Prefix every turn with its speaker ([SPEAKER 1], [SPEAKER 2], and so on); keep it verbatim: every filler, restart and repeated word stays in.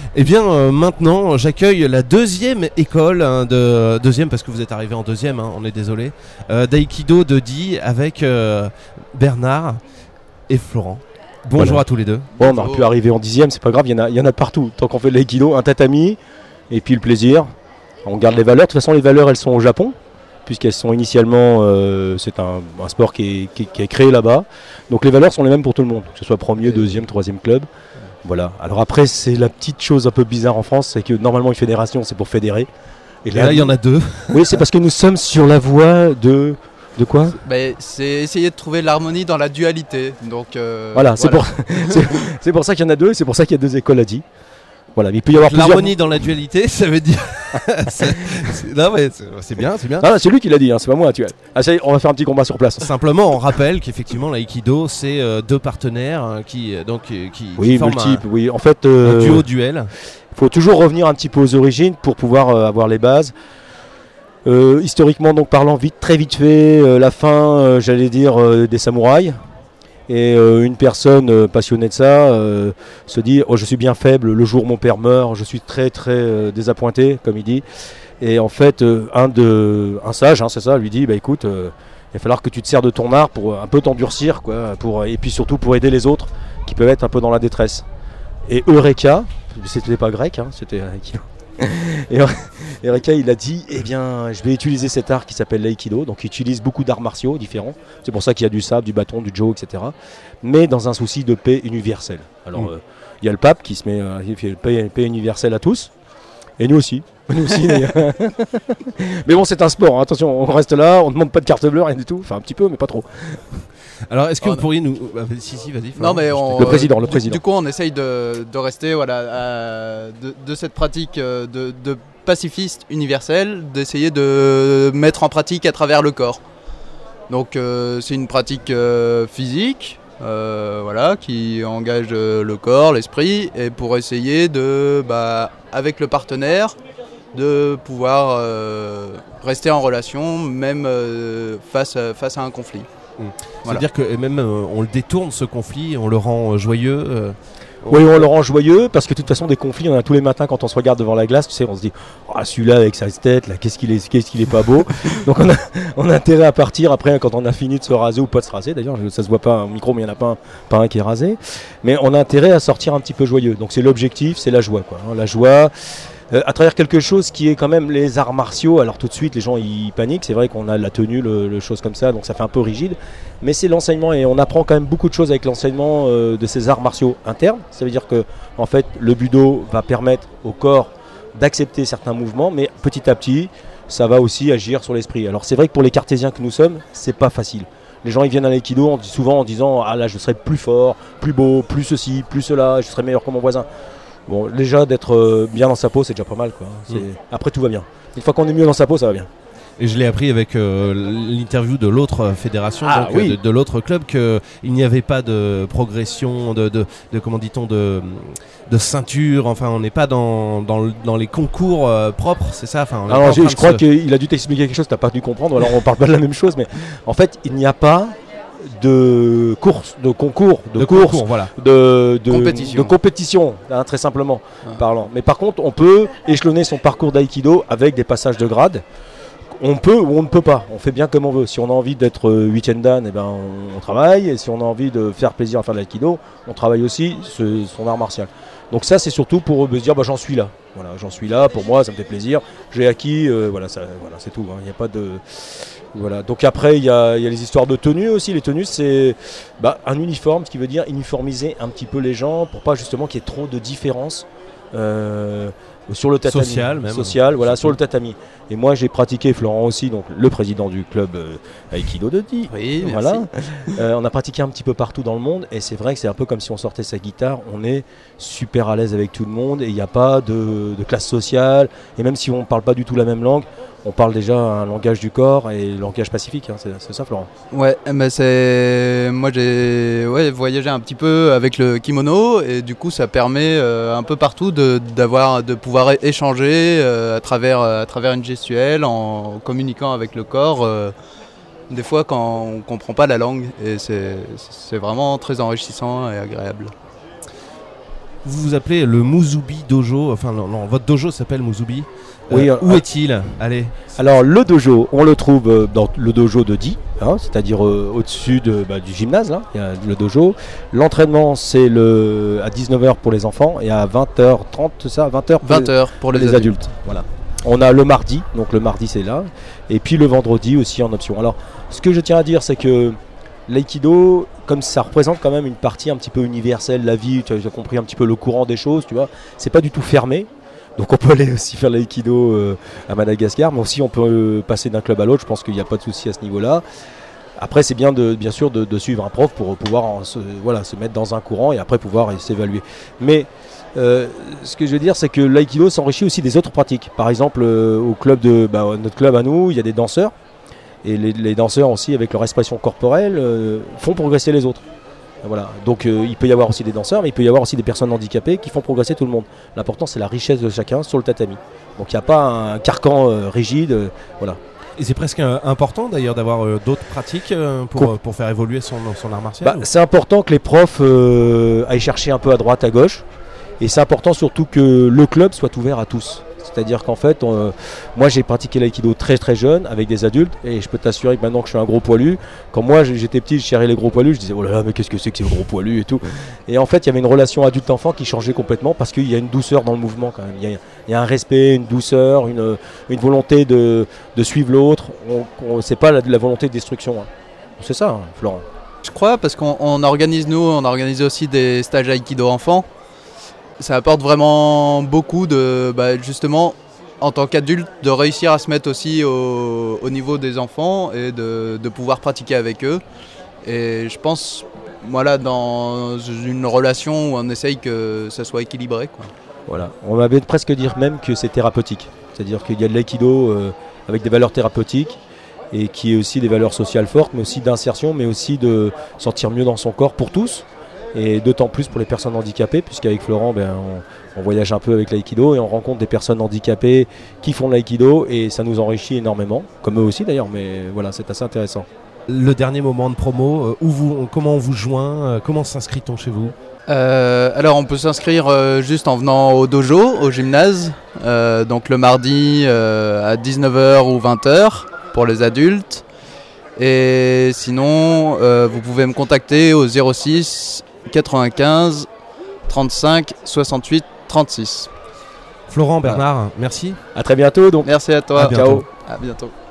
[SPEAKER 1] Eh bien, euh, maintenant, j'accueille la deuxième école, hein, de deuxième parce que vous êtes arrivé en deuxième, hein, on est désolé, euh, d'Aïkido de Die avec euh, Bernard et Florent. Bonjour
[SPEAKER 2] voilà.
[SPEAKER 1] à tous les deux.
[SPEAKER 2] Bon, on aurait pu arriver en dixième, c'est pas grave, il y en a, il y en a partout. Tant qu'on fait de l'aïkido, un tatami, et puis le plaisir. On garde les valeurs. De toute façon, les valeurs, elles sont au Japon, puisqu'elles sont initialement, euh, c'est un, un sport qui est, qui, qui est créé là-bas. Donc les valeurs sont les mêmes pour tout le monde, que ce soit premier, deuxième, troisième club. Voilà. Alors après, c'est la petite chose un peu bizarre en France, c'est que normalement une fédération, c'est pour fédérer.
[SPEAKER 1] Et là, il y en a deux.
[SPEAKER 2] Oui, c'est parce que nous sommes sur la voie de... De quoi ?
[SPEAKER 3] Bah, c'est essayer de trouver l'harmonie dans la dualité. Donc, euh,
[SPEAKER 2] voilà, c'est voilà. pour, c'est, c'est pour ça qu'il y en a deux, c'est pour ça qu'il y a deux écoles à Die. Voilà, mais il peut y avoir plusieurs...
[SPEAKER 1] L'harmonie dans la dualité, ça veut dire... c'est, c'est... Non, mais c'est, c'est bien, c'est bien.
[SPEAKER 2] Non, c'est lui qui l'a dit, hein, c'est pas moi. Tu... Ah, ça y est, on va faire un petit combat sur place.
[SPEAKER 1] Simplement, on rappelle qu'effectivement, l'aïkido, c'est euh, deux partenaires hein, qui, donc, qui,
[SPEAKER 2] oui,
[SPEAKER 1] qui forment
[SPEAKER 2] multiples,
[SPEAKER 1] un,
[SPEAKER 2] oui. En fait, euh,
[SPEAKER 1] un duo-duel.
[SPEAKER 2] Il faut toujours revenir un petit peu aux origines pour pouvoir euh, avoir les bases. Euh, historiquement donc parlant, vite, très vite fait, euh, la fin, euh, j'allais dire, euh, des samouraïs. Et euh, une personne euh, passionnée de ça euh, se dit oh, je suis bien faible, le jour où mon père meurt, je suis très très euh, désappointé, comme il dit. Et en fait, euh, un, de, un sage, hein, c'est ça, lui dit bah, écoute, euh, il va falloir que tu te sers de ton art pour un peu t'endurcir, quoi, pour, et puis surtout pour aider les autres qui peuvent être un peu dans la détresse. Et Eureka, c'était pas grec, hein, c'était et Eureka, il a dit eh bien, je vais utiliser cet art qui s'appelle l'aïkido. Donc, il utilise beaucoup d'arts martiaux différents. C'est pour ça qu'il y a du sabre, du bâton, du jo, et cetera. Mais dans un souci de paix universelle. Alors, il mmh. euh, y a le pape qui se met, euh, il fait paix, paix universelle à tous. Et nous aussi. Nous aussi mais, mais bon, c'est un sport. Hein. Attention, on reste là, on ne demande pas de carte bleue, rien du tout. Enfin, un petit peu, mais pas trop.
[SPEAKER 1] Alors, est-ce que
[SPEAKER 3] oh,
[SPEAKER 1] vous
[SPEAKER 3] non.
[SPEAKER 1] pourriez nous... Ah, si, si, vas-y.
[SPEAKER 3] Non, mais on...
[SPEAKER 2] Le président, le
[SPEAKER 3] du,
[SPEAKER 2] président.
[SPEAKER 3] Du coup, on essaye de, de rester voilà, à, de, de cette pratique de, de pacifiste universel, d'essayer de mettre en pratique à travers le corps. Donc, euh, c'est une pratique euh, physique, euh, voilà, qui engage euh, le corps, l'esprit, et pour essayer de, bah, avec le partenaire, de pouvoir euh, rester en relation, même euh, face, à, face à un conflit.
[SPEAKER 1] Mmh. Voilà. C'est-à-dire que même euh, on le détourne ce conflit, on le rend euh, joyeux. Euh,
[SPEAKER 2] oui, on le rend joyeux parce que de toute façon des conflits, on en a tous les matins quand on se regarde devant la glace. Tu sais, on se dit, oh, celui-là avec sa tête, là, qu'est-ce qu'il est, qu'est-ce qu'il est pas beau. Donc on a, on a intérêt à partir après quand on a fini de se raser ou pas de se raser. D'ailleurs, ça se voit pas au micro, mais il y en a pas un, pas un qui est rasé. Mais on a intérêt à sortir un petit peu joyeux. Donc c'est l'objectif, c'est la joie, quoi. Hein, la joie. Euh, à travers quelque chose qui est quand même les arts martiaux. Alors tout de suite les gens ils paniquent, c'est vrai qu'on a la tenue, le, le chose comme ça, donc ça fait un peu rigide, mais c'est l'enseignement et on apprend quand même beaucoup de choses avec l'enseignement euh, de ces arts martiaux internes. Ça veut dire que en fait le budo va permettre au corps d'accepter certains mouvements, mais petit à petit ça va aussi agir sur l'esprit. Alors c'est vrai que pour les cartésiens que nous sommes, c'est pas facile. Les gens ils viennent à l'aïkido souvent en disant ah là je serai plus fort, plus beau, plus ceci, plus cela, je serai meilleur que mon voisin. Bon, déjà d'être euh, bien dans sa peau, c'est déjà pas mal, quoi. C'est... Mmh. Après, tout va bien. Une fois qu'on est mieux dans sa peau, ça va bien.
[SPEAKER 1] Et je l'ai appris avec euh, l'interview de l'autre fédération,
[SPEAKER 2] ah,
[SPEAKER 1] donc,
[SPEAKER 2] oui.
[SPEAKER 1] de, de l'autre club, qu'il n'y avait pas de progression, de, de, de comment dit-on, de, de ceinture. Enfin, on n'est pas dans, dans, le, dans les concours euh, propres, c'est ça. Enfin, on
[SPEAKER 2] Alors, je crois se... qu'il a dû t'expliquer quelque chose, t'as pas dû comprendre. Alors, on parle pas de la même chose, mais en fait, il n'y a pas de course, de concours, de, de course,
[SPEAKER 1] concours, voilà.
[SPEAKER 2] de, de
[SPEAKER 3] compétition,
[SPEAKER 2] de compétition hein, très simplement ouais. parlant. Mais par contre, on peut échelonner son parcours d'aïkido avec des passages de grade. On peut ou on ne peut pas. On fait bien comme on veut. Si on a envie d'être huitième dan, eh ben on, on travaille. Et si on a envie de faire plaisir à faire de l'aïkido, on travaille aussi ce, son art martial. Donc ça, c'est surtout pour me dire, bah, j'en suis là. Voilà, j'en suis là. Pour moi, ça me fait plaisir. J'ai acquis. Euh, voilà, ça, voilà, c'est tout. Il hein. n'y a pas de Voilà. Donc après, il y, y a les histoires de tenues aussi. Les tenues, c'est bah, un uniforme, ce qui veut dire uniformiser un petit peu les gens pour pas justement qu'il y ait trop de différences euh, sur le tatami.
[SPEAKER 1] Social, même.
[SPEAKER 2] Social, voilà, sur le tatami. Et moi, j'ai pratiqué, Florent aussi, donc le président du club euh, Aïkido de Die.
[SPEAKER 3] Oui,
[SPEAKER 2] voilà.
[SPEAKER 3] merci.
[SPEAKER 2] Euh, on a pratiqué un petit peu partout dans le monde et c'est vrai que c'est un peu comme si on sortait sa guitare. On est super à l'aise avec tout le monde et il n'y a pas de, de classe sociale. Et même si on ne parle pas du tout la même langue, on parle déjà un langage du corps et le langage pacifique, hein, c'est, c'est ça Florent?
[SPEAKER 3] Ouais, mais c'est... moi j'ai ouais, voyagé un petit peu avec le kimono et du coup ça permet euh, un peu partout de, d'avoir, de pouvoir échanger euh, à, travers, à travers une gestuelle, en communiquant avec le corps, euh, des fois quand on ne comprend pas la langue et c'est, c'est vraiment très enrichissant et agréable.
[SPEAKER 1] vous vous appelez le Musubi Dojo, enfin non, non votre dojo s'appelle Musubi. Euh,
[SPEAKER 2] Oui,
[SPEAKER 1] où
[SPEAKER 2] euh,
[SPEAKER 1] est-il? Allez.
[SPEAKER 2] Alors le dojo, on le trouve euh, dans le dojo de Di, hein, c'est-à-dire euh, au-dessus de, bah, du gymnase, là, il y a le dojo. L'entraînement c'est le, à dix-neuf heures pour les enfants et à vingt heures trente, c'est ça, vingt heures pour
[SPEAKER 3] vingt heures pour les,
[SPEAKER 2] les
[SPEAKER 3] adultes.
[SPEAKER 2] adultes. Voilà. On a le mardi, donc le mardi c'est là, et puis le vendredi aussi en option. Alors ce que je tiens à dire c'est que l'aïkido, comme ça représente quand même une partie un petit peu universelle de la vie, tu as, tu as compris un petit peu le courant des choses, tu vois, c'est pas du tout fermé. Donc on peut aller aussi faire l'aïkido euh, à Madagascar, mais aussi on peut euh, passer d'un club à l'autre, je pense qu'il n'y a pas de souci à ce niveau-là. Après c'est bien de, bien sûr de, de suivre un prof pour pouvoir en, se, voilà, se mettre dans un courant et après pouvoir s'évaluer. Mais euh, ce que je veux dire c'est que l'aïkido s'enrichit aussi des autres pratiques. Par exemple euh, au club de, bah, notre club à nous, il y a des danseurs, et les, les danseurs aussi avec leur expression corporelle euh, font progresser les autres. Voilà. Donc euh, il peut y avoir aussi des danseurs, mais il peut y avoir aussi des personnes handicapées qui font progresser tout le monde. L'important c'est la richesse de chacun sur le tatami. Donc il n'y a pas un carcan euh, rigide. Euh, voilà.
[SPEAKER 1] Et c'est presque euh, important d'ailleurs d'avoir euh, d'autres pratiques euh, pour,
[SPEAKER 2] Cool.
[SPEAKER 1] euh, pour faire évoluer son, son art martial.
[SPEAKER 2] Bah, c'est important que les profs euh, aillent chercher un peu à droite, à gauche. Et c'est important surtout que le club soit ouvert à tous. C'est-à-dire qu'en fait, on, moi j'ai pratiqué l'aïkido très très jeune avec des adultes et je peux t'assurer que maintenant que je suis un gros poilu, quand moi j'étais petit, je chérais les gros poilus, je disais oh là là mais qu'est-ce que c'est que ces gros poilus et tout. Et en fait, il y avait une relation adulte-enfant qui changeait complètement parce qu'il y a une douceur dans le mouvement quand même. Il y a, il y a un respect, une douceur, une, une volonté de, de suivre l'autre. On, on, c'est pas la, la volonté de destruction. Hein. C'est ça, hein, Florent.
[SPEAKER 3] Je crois parce qu'on on organise nous, on organise aussi des stages aïkido enfants. Ça apporte vraiment beaucoup de, bah, justement, en tant qu'adulte, de réussir à se mettre aussi au, au niveau des enfants et de, de pouvoir pratiquer avec eux. Et je pense, voilà, dans une relation où on essaye que ça soit équilibré, quoi.
[SPEAKER 2] Voilà. On va bien presque dire même que c'est thérapeutique. C'est-à-dire qu'il y a de l'aïkido euh, avec des valeurs thérapeutiques et qui est aussi des valeurs sociales fortes, mais aussi d'insertion, mais aussi de sentir mieux dans son corps pour tous. Et d'autant plus pour les personnes handicapées, puisqu'avec Florent, ben, on, on voyage un peu avec l'aïkido et on rencontre des personnes handicapées qui font de l'aïkido et ça nous enrichit énormément, comme eux aussi d'ailleurs, mais voilà, c'est assez intéressant.
[SPEAKER 1] Le dernier moment de promo, euh, où vous, comment on vous joint, euh, comment s'inscrit-on chez vous?
[SPEAKER 3] Euh, alors on peut s'inscrire euh, juste en venant au dojo, au gymnase, euh, donc le mardi euh, à dix-neuf heures ou vingt heures pour les adultes. Et sinon, euh, vous pouvez me contacter au zéro six quatre-vingt-quinze trente-cinq soixante-huit trente-six.
[SPEAKER 1] Florent, Bernard, merci.
[SPEAKER 2] À très bientôt donc.
[SPEAKER 3] Merci à toi.
[SPEAKER 1] À bientôt.
[SPEAKER 3] À bientôt.